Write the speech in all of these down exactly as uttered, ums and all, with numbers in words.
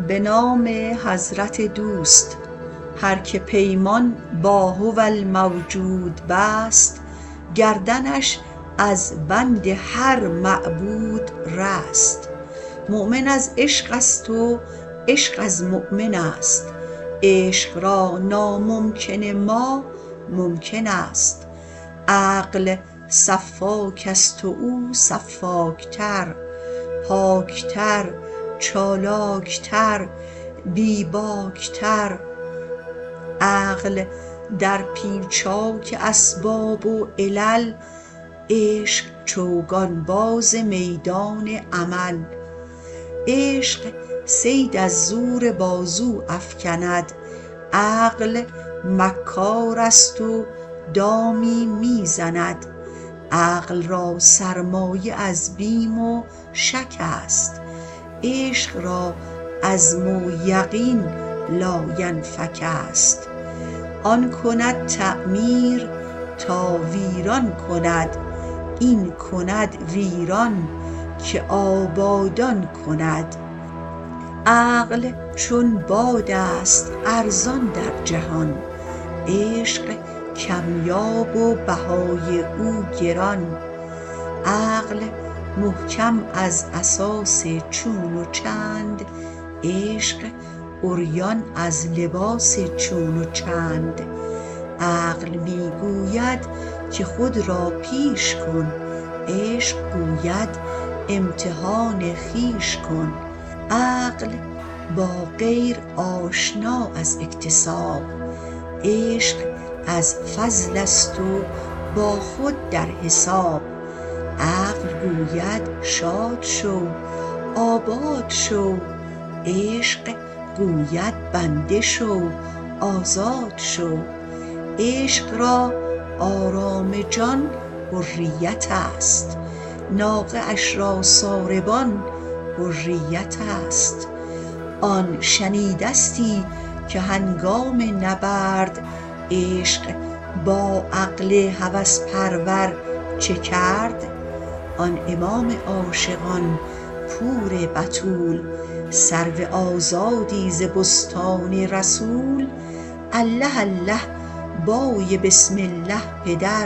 به نام حضرت دوست. هر که پیمان با هو الموجود بست، گردنش از بند هر معبود رست. مؤمن از عشق است و عشق از مؤمن است، عشق را ناممکن ما ممکن است. عقل سفاک است و او سفاکتر، پاکتر، چالاکتر، بی باکتر. عقل در پیچاک اسباب و علل، عشق چوگان باز میدان عمل. عشق صید از زور بازو افکند، عقل مکار است و دامی می زند. عقل را سرمایه از بیم و شک است، عشق را عزم و یقین لاینفک است. آن کند تعمیر تا ویران کند، این کند ویران که آبادان کند. عقل چون باد است ارزان در جهان، عشق کمیاب و بهای او گران. عقل محکم از اساس چون و چند، عشق عریان از لباس چون و چند. عقل می گوید که خود را پیش کن، عشق گوید امتحان خویش کن. عقل با غیر آشنا از اکتساب، عشق از فضل است و با خود در حساب. عقل گوید شاد شو، آباد شو، عشق گوید بنده شو، آزاد شو. عشق را آرام جان حریت است، ناقه اش را ساربان حریت است. آن شنیدستی که هنگام نبرد، عشق با عقل هوس پرور چه کرد؟ آن امام عاشقان پور بتول، سرو آزادی ز بستان رسول. الله الله بای بسم الله پدر،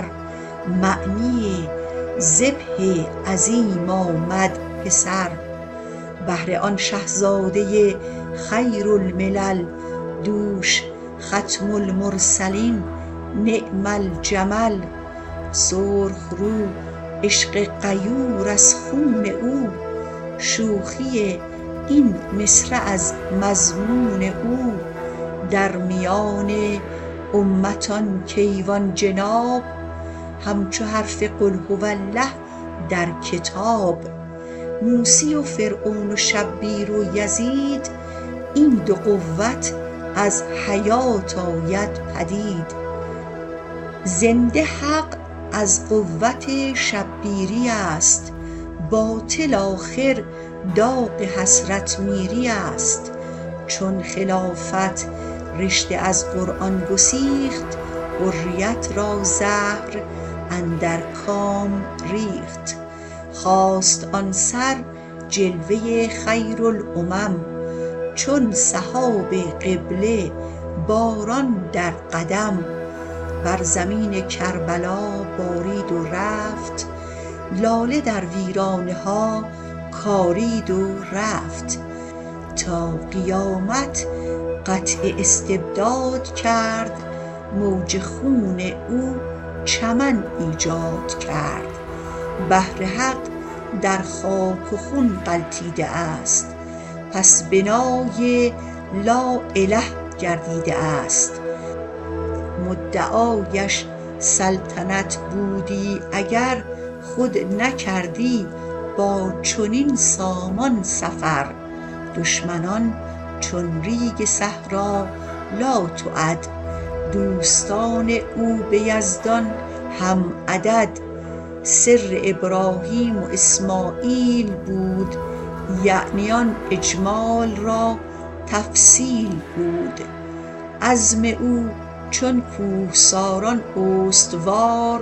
معنی ذبح عظیم آمد پسر. بهر آن شه زاده خیر الملل، دوش ختم المرسلین نعم الجمل. سرخ رو عشق غیور از خون او، شوخی این مصرع از مضمون او. در میان امت آن کیوان جناب، همچو حرف قل هو الله در کتاب. موسی و فرعون و شبیر و یزید، این دو قوت از حیات آید پدید. زنده حق از قوت شبیری است، باطل آخر داغ حسرت میری است. چون خلافت رشته از قرآن گسیخت، حریت را زهر اندر کام ریخت. خواست آن سر جلوه خیرالامم، چون سحاب قبله باران در قدم. بر زمین کربلا بارید و رفت، لاله در ویرانه ها کارید و رفت. تا قیامت قطع استبداد کرد، موج خون او چمن ایجاد کرد. بحر حق در خاک و خون غلتیده است، پس بنای لا اله گردیده است. مدعایش سلطنت بودی اگر، خود نکردی با چنین سامان سفر. دشمنان چون ریگ صحرا لا تعد، دوستان او به یزدان هم عدد. سر ابراهیم و اسماعیل بود، یعنی آن اجمال را تفصیل بود. عزم او چون کوهساران استوار،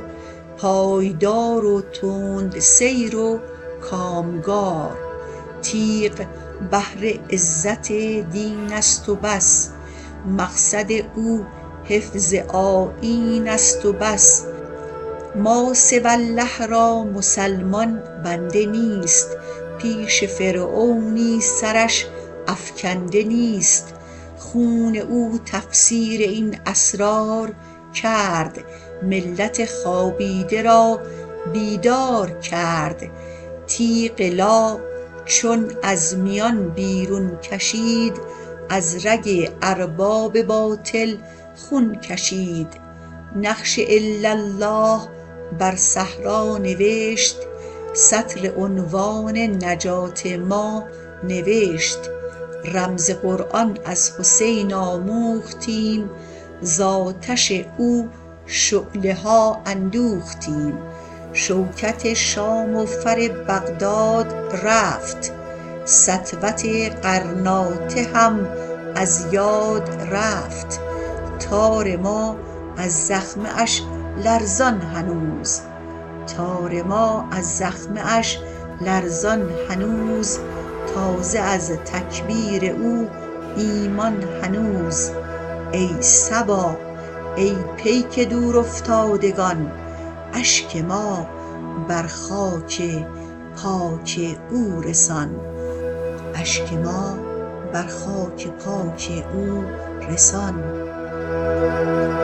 پایدار و تند سیر و کامگار. تیغ بهر عزت دین است و بس، مقصد او حفظ آیین است و بس. ما سوی الله را مسلمان بنده نیست، پیش فرعونی سرش افکنده نیست. خون او تفسیر این اسرار کرد، ملت خوابیده را بیدار کرد. تیغ لا چون از میان بیرون کشید، از رگ ارباب باطل خون کشید. نقش الا الله بر صحرا نوشت، سطر عنوان نجات ما نوشت. رمز قرآن از حسین آموختیم، ز آتش او شعله ها اندوختیم. شوکت شام و فر بغداد رفت، سطوت غرناطه هم از یاد رفت. تار ما از زخمه اش لرزان هنوز، تار ما از زخمه اش لرزان هنوز. تازه از تکبیر او ایمان هنوز. ای صبا ای پیک دورافتادگان، اشک ما بر خاک پاک او رسان، اشک ما بر خاک پاک او رسان.